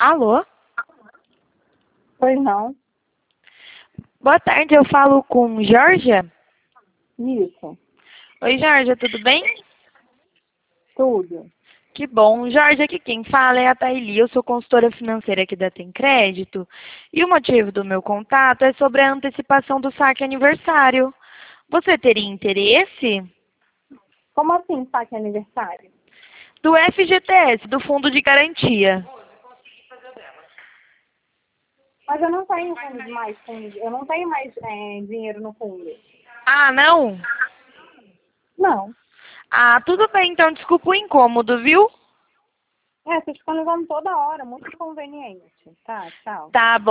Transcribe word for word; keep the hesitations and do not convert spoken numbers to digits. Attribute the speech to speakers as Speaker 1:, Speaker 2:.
Speaker 1: Alô?
Speaker 2: Pois não.
Speaker 1: Boa tarde, eu falo com Georgia?
Speaker 2: Isso.
Speaker 1: Oi, Georgia, tudo bem?
Speaker 2: Tudo.
Speaker 1: Que bom. Jorge, aqui quem fala é a Thaili, eu sou consultora financeira aqui da Tem Crédito. E o motivo do meu contato é sobre a antecipação do saque aniversário. Você teria interesse?
Speaker 2: Como assim, saque aniversário?
Speaker 1: Do F G T S, do Fundo de Garantia.
Speaker 2: Mas eu não tenho fundo mais fundo. Eu não tenho mais é, dinheiro no fundo.
Speaker 1: Ah, não?
Speaker 2: Não.
Speaker 1: Ah, tudo bem, então desculpa o incômodo, viu?
Speaker 2: É, vocês ficam ligando toda hora, muito inconveniente. Tá, tchau.
Speaker 1: Tá bom.